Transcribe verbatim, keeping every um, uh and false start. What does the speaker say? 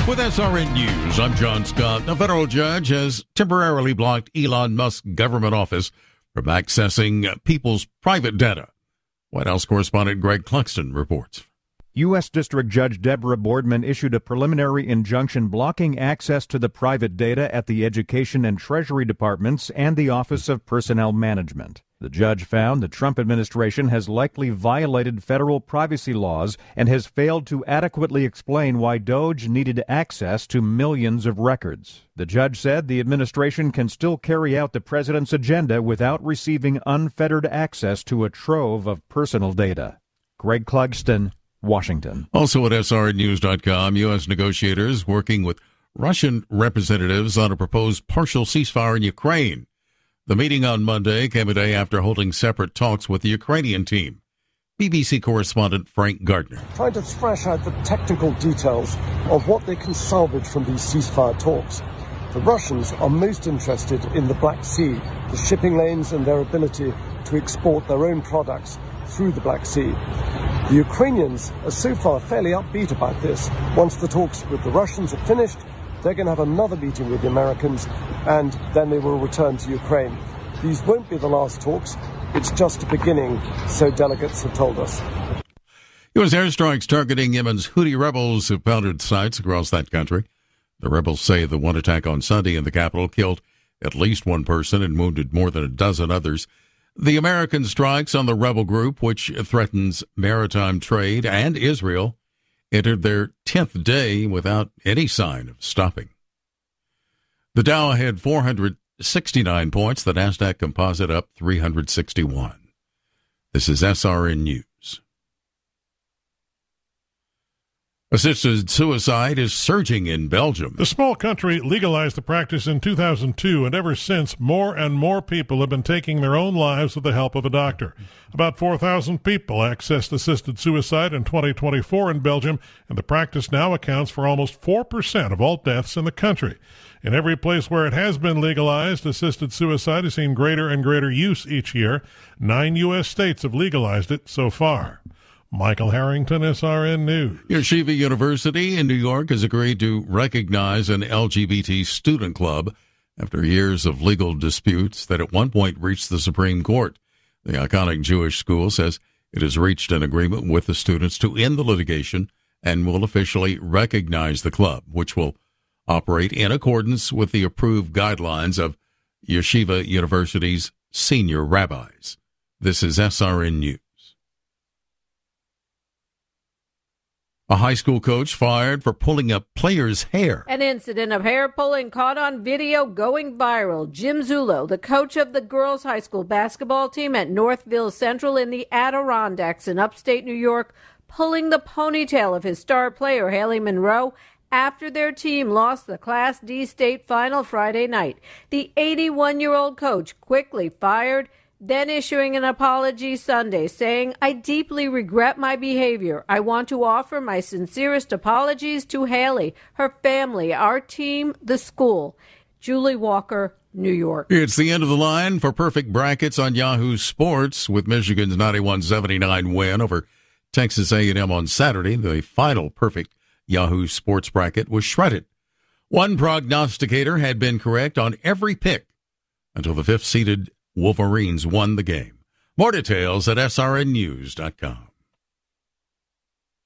With S R N News, I'm John Scott. A federal judge has temporarily blocked Elon Musk's government office from accessing people's private data. White House correspondent Greg Clugston reports. U S. District Judge Deborah Boardman issued a preliminary injunction blocking access to the private data at the Education and Treasury Departments and the Office of Personnel Management. The judge found the Trump administration has likely violated federal privacy laws and has failed to adequately explain why DOJ needed access to millions of records. The judge said the administration can still carry out the president's agenda without receiving unfettered access to a trove of personal data. Greg Clugston, Washington. Also at S R N news dot com, U S negotiators working with Russian representatives on a proposed partial ceasefire in Ukraine. The meeting on Monday came a day after holding separate talks with the Ukrainian team. B B C correspondent Frank Gardner. Trying to thrash out the technical details of what they can salvage from these ceasefire talks. The Russians are most interested in the Black Sea, the shipping lanes and their ability to export their own products through the Black Sea. The Ukrainians are so far fairly upbeat about this. Once the talks with the Russians are finished, they're going to have another meeting with the Americans, and then they will return to Ukraine. These won't be the last talks. It's just a beginning, so delegates have told us. U S airstrikes targeting Yemen's Houthi rebels have pounded sites across that country. The rebels say the one attack on Sunday in the capital killed at least one person and wounded more than a dozen others. The American strikes on the rebel group, which threatens maritime trade and Israel, entered their tenth day without any sign of stopping. The Dow had four hundred sixty-nine points, the NASDAQ Composite up three hundred sixty-one. This is S R N News. Assisted suicide is surging in Belgium. The small country legalized the practice in two thousand two, and ever since, more and more people have been taking their own lives with the help of a doctor. About four thousand people accessed assisted suicide in twenty twenty-four in Belgium, and the practice now accounts for almost four percent of all deaths in the country. In every place where it has been legalized, assisted suicide has seen greater and greater use each year. Nine U S states have legalized it so far. Michael Harrington, S R N News. Yeshiva University in New York has agreed to recognize an L G B T student club after years of legal disputes that at one point reached the Supreme Court. The iconic Jewish school says it has reached an agreement with the students to end the litigation and will officially recognize the club, which will operate in accordance with the approved guidelines of Yeshiva University's senior rabbis. This is S R N News. A high school coach fired for pulling a player's hair. An incident of hair pulling caught on video going viral. Jim Zullo, the coach of the girls' high school basketball team at Northville Central in the Adirondacks in upstate New York, pulling the ponytail of his star player, Haley Monroe, after their team lost the Class D state final Friday night. The eighty-one-year-old coach quickly fired, then issuing an apology Sunday, saying, "I deeply regret my behavior. I want to offer my sincerest apologies to Haley, her family, our team, the school." Julie Walker, New York. It's the end of the line for perfect brackets on Yahoo Sports with Michigan's ninety-one seventy-nine win over Texas A and M on Saturday. The final perfect Yahoo Sports bracket was shredded. One prognosticator had been correct on every pick until the fifth-seeded Wolverines won the game. More details at S R N news dot com.